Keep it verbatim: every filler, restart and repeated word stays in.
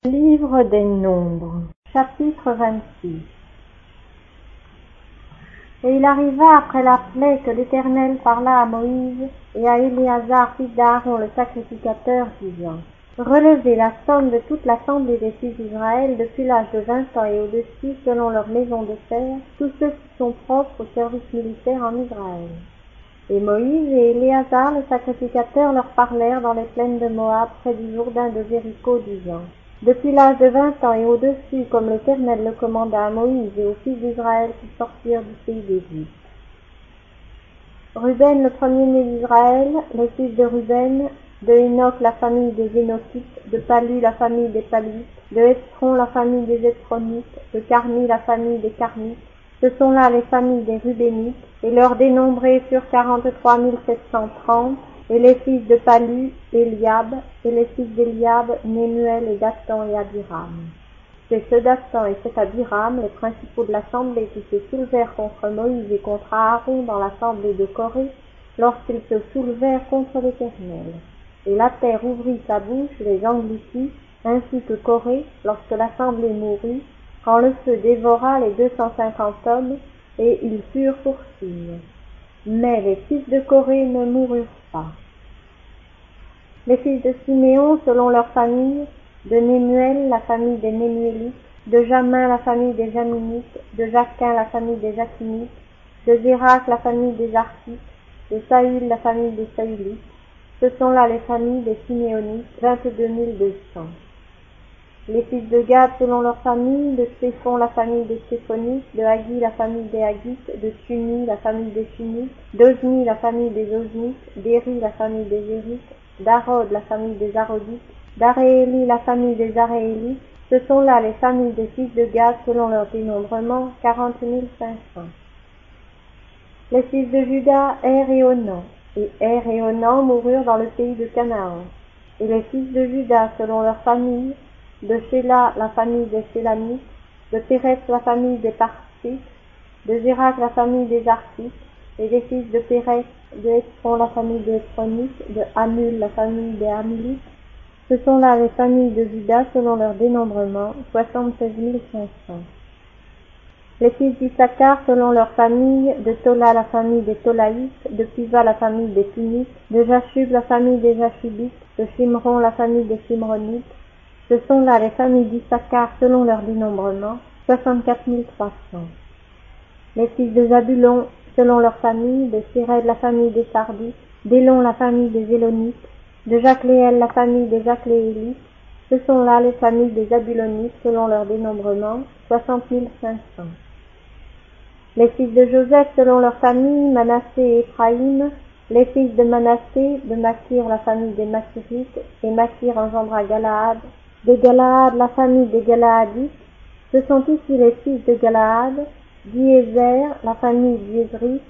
Livre des Nombres, chapitre vingt-six. Et il arriva après la plaie que l'Éternel parla à Moïse et à Éléazar fils d'Aaron le sacrificateur, disant: Relevez la somme de toute l'assemblée des fils d'Israël depuis l'âge de vingt ans et au-dessus, selon leur maison de fer, tous ceux qui sont propres au service militaire en Israël. Et Moïse et Éléazar le sacrificateur leur parlèrent dans les plaines de Moab, près du Jourdain de Jéricho, disant: Depuis l'âge de vingt ans et au-dessus, comme l'Éternel le commanda à Moïse et aux fils d'Israël qui sortirent du pays d'Égypte. Ruben, le premier-né d'Israël, les fils de Ruben, de Hénoch, la famille des Hénochites, de Palu, la famille des Paluites, de Hesron, la famille des Hesronites, de Carmi, la famille des Carmites. Ce sont là les familles des Rubénites, et leurs dénombrés furent quarante-trois mille sept cent trente, et les fils de Palu, Eliab, et les fils d'Eliab, Nemuel et Dathan et Abiram. C'est ce Dathan et cet Abiram, les principaux de l'assemblée, qui se soulevèrent contre Moïse et contre Aaron dans l'assemblée de Corée, lorsqu'ils se soulevèrent contre l'Éternel. Et la terre ouvrit sa bouche, les engloutit, ainsi que Corée, lorsque l'assemblée mourut, quand le feu dévora les deux cent cinquante hommes, et ils furent pour signe. Mais les fils de Corée ne moururent pas. Les fils de Siméon, selon leur famille, de Nemuel, la famille des Nemuélites, de Jamin, la famille des Jaminites, de Jacquin, la famille des Jacquinites, de Zérak, la famille des Archites, de Saül, la famille des Saülites. Ce sont là les familles des Siméonites, vingt-deux mille deux cents. Les fils de Gad, selon leur famille, de Séphon, la famille des Séphonites, de Haggi, la famille des Haggites, de Tuni, la famille des Tunites, d'Ozni, la famille des Oznites, d'Éri, la famille des Érites, d'Arod, la famille des Arodites, d'Arééli, la famille des Aréélites. Ce sont là les familles des fils de Gad, selon leur dénombrement, quarante mille cinq cents. Les fils de Juda, Er et Onan, et Er et Onan moururent dans le pays de Canaan. Et les fils de Juda, selon leur famille, de Shéla, la famille des Shélamites, de Pérès, la famille des Parsites, de Zérak, la famille des Archites, et des fils de Pérès, de Hesron, la famille des Hesronites, de Hamul, la famille des Hamulites. Ce sont là les familles de Juda selon leur dénombrement, soixante-seize mille cinq cents. Les fils d'Issachar selon leur famille, de Tola, la famille des Tolaïtes, de Piva, la famille des Punites, de Jashub, la famille des Jashubites, de Shimron, la famille des Shimronites. Ce sont là les familles d'Issachar selon leur dénombrement, soixante-quatre mille trois cents. Les fils de Zabulon selon leur famille, de Séred, la famille des Sardites, d'Élon, la famille des Élonites, de Jacléel, la famille des Jacléélites. Ce sont là les familles des Zabulonites selon leur dénombrement, soixante mille cinq cents. Les fils de Joseph selon leur famille, Manassé et Éphraïm. Les fils de Manassé, de Makir, la famille des Makirites, et Makir engendra Galaad. De Galaad, la famille des Galaadites. Ce sont ici les fils de Galaad, d'Iézer, la famille d'Iézrite,